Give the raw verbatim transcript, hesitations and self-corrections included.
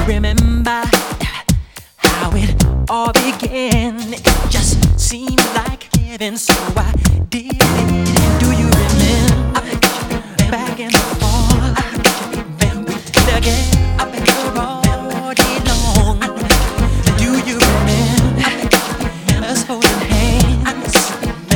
remember how it all began. It just seemed like heaven, so I did it. And do